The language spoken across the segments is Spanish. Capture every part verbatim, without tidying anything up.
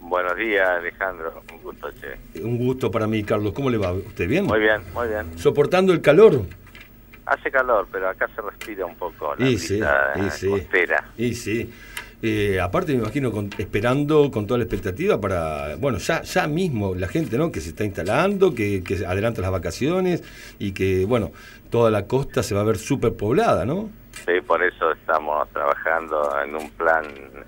Buenos días, Alejandro. Un gusto, che. Un gusto para mí, Carlos. ¿Cómo le va? ¿Usted bien? Muy bien, muy bien. ¿Soportando el calor? Hace calor, pero acá se respira un poco la Y sí, brisa y sí. costera. Y sí. Eh, aparte me imagino con, esperando con toda la expectativa para, bueno, ya ya mismo la gente, ¿no? Que se está instalando, que, que adelanta las vacaciones y que, bueno, toda la costa se va a ver súper poblada, ¿no? Sí, por eso estamos trabajando en un plan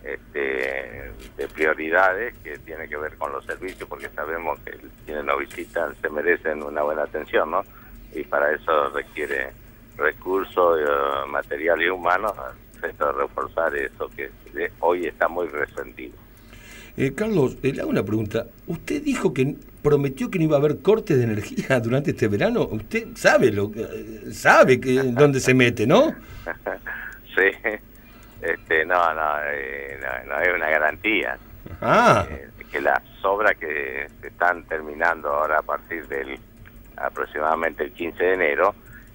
este, de prioridades que tiene que ver con los servicios, porque sabemos que quienes nos visitan se merecen una buena atención, ¿no? Y para eso requiere recursos, eh, material y humano, de reforzar eso que hoy está muy resentido. Eh, Carlos, eh, le hago una pregunta. Usted dijo que prometió que no iba a haber cortes de energía durante este verano. Usted sabe lo que sabe que dónde se mete, ¿no? Sí, este, no, no, eh, no, no es una garantía. Ah. Eh, que las obras que se están terminando ahora a partir del aproximadamente el quince de enero,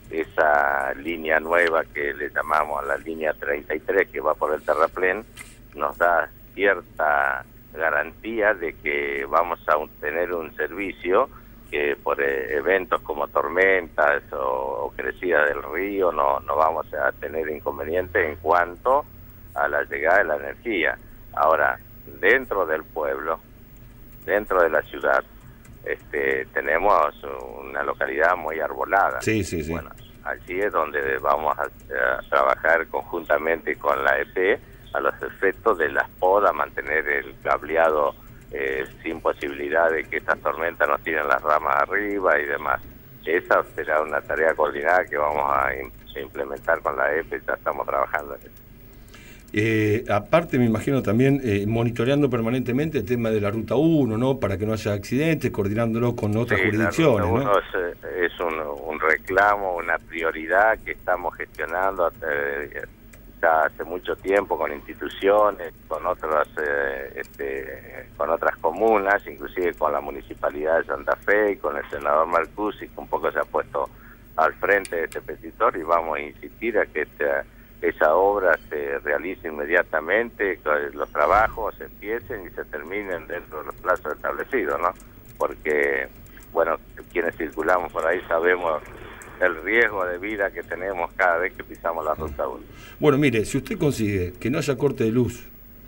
esa línea nueva que le llamamos la línea treinta y tres que va por el terraplén, nos da cierta garantía de que vamos a un, tener un servicio que por eh, eventos como tormentas o, o crecida del río no, no vamos a tener inconveniente en cuanto a la llegada de la energía. Ahora, dentro del pueblo, dentro de la ciudad, este, tenemos una localidad muy arbolada. Sí, sí, sí. Bueno, allí es donde vamos a, a trabajar conjuntamente con la E P a los efectos de las podas, mantener el cableado eh, sin posibilidad de que estas tormentas nos tiren las ramas arriba y demás. Esa será una tarea coordinada que vamos a implementar con la E P, ya estamos trabajando en eso. Eh, aparte me imagino también eh, monitoreando permanentemente el tema de la Ruta uno, ¿no? Para que no haya accidentes, coordinándolo con otras sí, jurisdicciones, la Ruta uno ¿no? es, es un, un reclamo, una prioridad que estamos gestionando eh, ya hace mucho tiempo con instituciones, con otras eh, este, con otras comunas, inclusive con la Municipalidad de Santa Fe y con el senador Marcusi, que un poco se ha puesto al frente de este petitor, y vamos a insistir a que este, esa obra se realice inmediatamente, que los trabajos empiecen y se terminen dentro de los plazos establecidos, ¿no? Porque, bueno, quienes circulamos por ahí sabemos el riesgo de vida que tenemos cada vez que pisamos la Ruta uno. Bueno, mire, si usted consigue que no haya corte de luz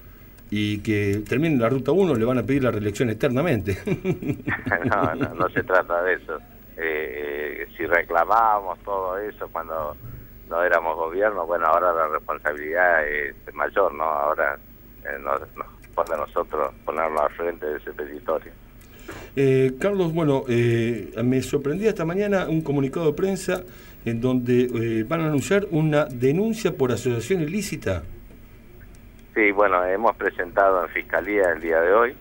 y que termine la Ruta uno, le van a pedir la reelección eternamente. no, no, no se trata de eso. Eh, si reclamábamos todo eso cuando no éramos gobierno, bueno, ahora la responsabilidad es mayor, ¿no? Ahora eh, nos, nos pone a nosotros ponernos al frente de ese petitorio. Eh, Carlos, bueno, eh, me sorprendía esta mañana un comunicado de prensa en donde eh, van a anunciar una denuncia por asociación ilícita. Sí, bueno, hemos presentado en Fiscalía el día de hoy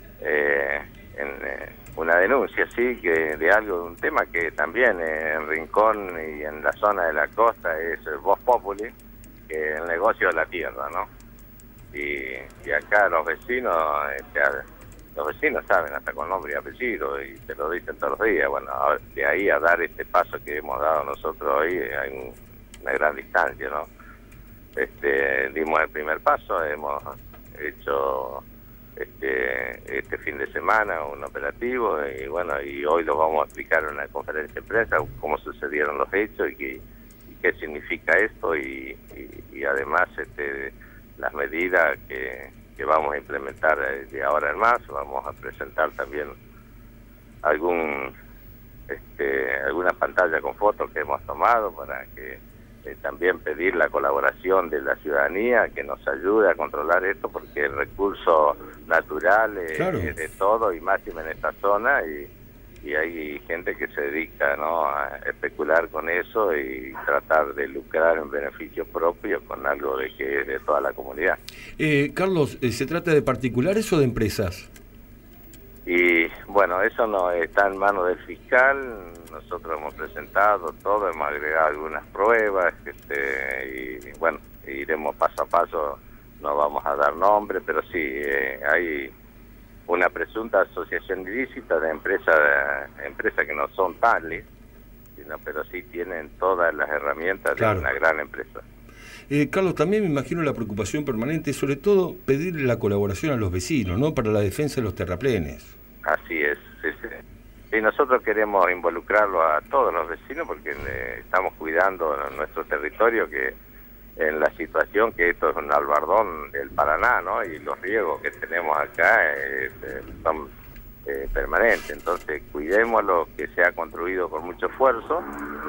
eh, en, eh, una denuncia, sí, que de algo, un tema que también eh, en Rincón y en la zona de la costa es el Vox Populi, que es el negocio de la tierra, ¿no? Y, y acá los vecinos... Este, los vecinos saben hasta con nombre y apellido y te lo dicen todos los días. Bueno, de ahí a dar este paso que hemos dado nosotros hoy hay un, una gran distancia, ¿no? Este, dimos el primer paso, hemos hecho este, este fin de semana un operativo y bueno, y hoy lo vamos a explicar en una conferencia de prensa cómo sucedieron los hechos y qué, y qué significa esto y, y, y además este, las medidas que que vamos a implementar de ahora en más. Vamos a presentar también algún este, alguna pantalla con fotos que hemos tomado para que eh, también pedir la colaboración de la ciudadanía que nos ayude a controlar esto, porque el recurso natural eh, Claro. es de todo y máximo en esta zona y y hay gente que se dedica, ¿no?, a especular con eso y tratar de lucrar en beneficio propio con algo de que es de toda la comunidad. Eh, Carlos, ¿se trata de particulares o de empresas? Y bueno, eso no está en manos del fiscal. Nosotros hemos presentado todo, hemos agregado algunas pruebas este, y bueno, iremos paso a paso, no vamos a dar nombre, pero sí, eh, hay una presunta asociación ilícita de empresas empresas que no son tales, sino pero sí tienen todas las herramientas de Claro. una gran empresa. Eh, Carlos, también me imagino la preocupación permanente, sobre todo pedirle la colaboración a los vecinos, ¿no? Para la defensa de los terraplenes. Así es, sí, sí. Y nosotros queremos involucrarlo a todos los vecinos porque eh, estamos cuidando nuestro territorio, que en la situación que esto es un albardón del Paraná, ¿no? Y los riesgos que tenemos acá eh, son eh, permanentes. Entonces, cuidemos lo que se ha construido con mucho esfuerzo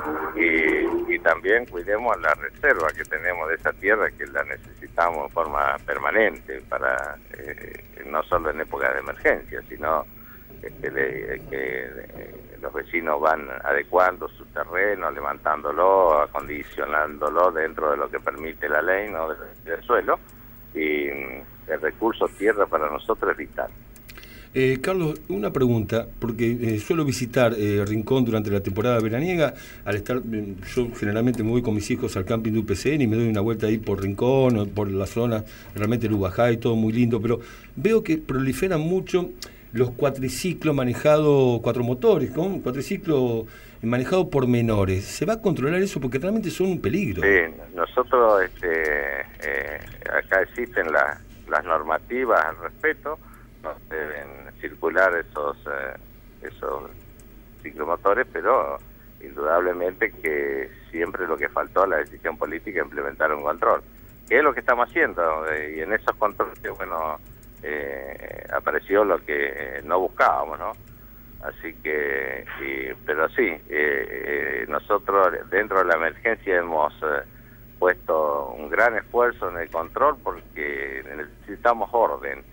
y, y también cuidemos la reserva que tenemos de esa tierra, que la necesitamos en forma permanente, para eh, no solo en épocas de emergencia, sino que, le, que eh, los vecinos van adecuando su terreno, levantándolo, acondicionándolo dentro de lo que permite la ley, ¿no? del, del suelo, y el recurso tierra para nosotros es vital. Eh, Carlos, una pregunta, porque eh, suelo visitar eh, Rincón durante la temporada veraniega. Al estar, eh, yo generalmente me voy con mis hijos al camping de U P C N y me doy una vuelta ahí por Rincón o por la zona, realmente el Ubajá y todo muy lindo, pero veo que proliferan mucho los cuatriciclos manejados, cuatro motores, ¿no? Cuatriciclos manejados por menores. ¿Se va a controlar eso? Porque realmente son un peligro. Sí, nosotros, este, eh, acá existen la, las normativas al respecto, no deben circular esos, eh, esos ciclomotores, pero indudablemente que siempre lo que faltó a la decisión política es implementar un control. ¿Qué es lo que estamos haciendo? Eh, y en esos controles, bueno, Eh, apareció lo que no buscábamos, ¿no? Así que, y, pero sí, eh, eh, nosotros dentro de la emergencia hemos eh, puesto un gran esfuerzo en el control porque necesitamos orden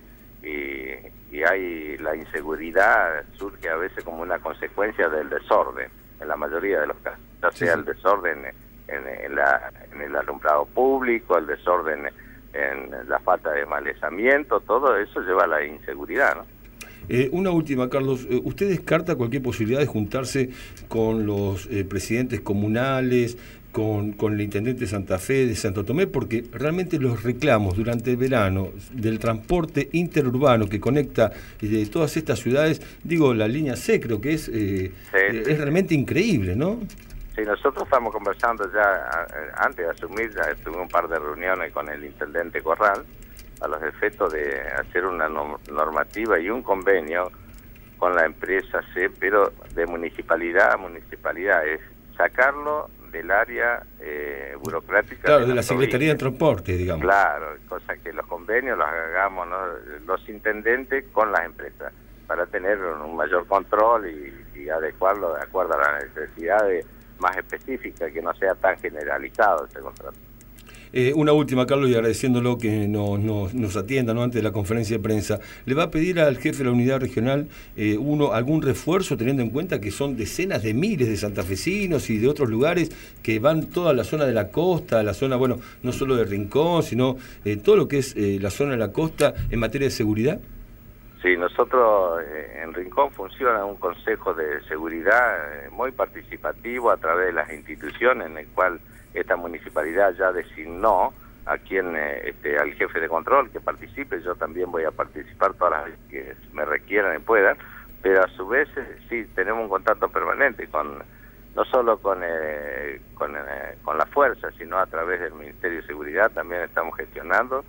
y, y hay la inseguridad surge a veces como una consecuencia del desorden, en la mayoría de los casos, ya sea el desorden en, en, la, en el alumbrado público, el desorden en la falta de malezamiento, todo eso lleva a la inseguridad, ¿no? Eh, una última, Carlos. Eh, ¿Usted descarta cualquier posibilidad de juntarse con los eh, presidentes comunales, con, con el intendente de Santa Fe, de Santo Tomé? Porque realmente los reclamos durante el verano del transporte interurbano que conecta de todas estas ciudades, digo, la línea C creo que es, eh, sí, eh, sí. es realmente increíble, ¿no? Sí, nosotros estamos conversando ya, antes de asumir, ya tuve un par de reuniones con el intendente Corral, a los efectos de hacer una normativa y un convenio con la empresa C, pero de municipalidad a municipalidad, es sacarlo del área eh, burocrática. Claro, de, de la Secretaría de Transporte, digamos. Claro, cosa que los convenios los hagamos, ¿no?, los intendentes con las empresas, para tener un mayor control y, y adecuarlo de acuerdo a las necesidades más específica, que no sea tan generalizado este contrato. Eh, una última, Carlos, y agradeciéndolo que no, no, nos atienda, ¿no?, antes de la conferencia de prensa. ¿Le va a pedir al jefe de la unidad regional eh, uno algún refuerzo, teniendo en cuenta que son decenas de miles de santafesinos y de otros lugares que van toda la zona de la costa, la zona, bueno, no solo de Rincón, sino eh, todo lo que es eh, la zona de la costa en materia de seguridad? Sí, nosotros eh, en Rincón funciona un consejo de seguridad eh, muy participativo a través de las instituciones, en el cual esta municipalidad ya designó a quien, eh, este, al jefe de control que participe. Yo también voy a participar todas las veces que me requieran y puedan, pero a su vez eh, sí tenemos un contacto permanente con no solo con eh, con, eh, con la fuerza, sino a través del Ministerio de Seguridad también estamos gestionando.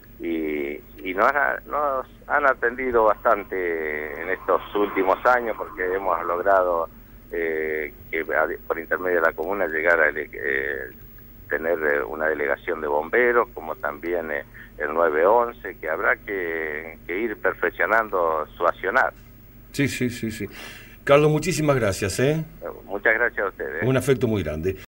Y, y nos, han, nos han atendido bastante en estos últimos años, porque hemos logrado eh, que por intermedio de la comuna llegar a eh, tener una delegación de bomberos, como también eh, el nueve once, que habrá que, que ir perfeccionando su accionar. Sí, sí, sí, sí. Carlos, muchísimas gracias, ¿eh? Muchas gracias a ustedes. Un afecto muy grande.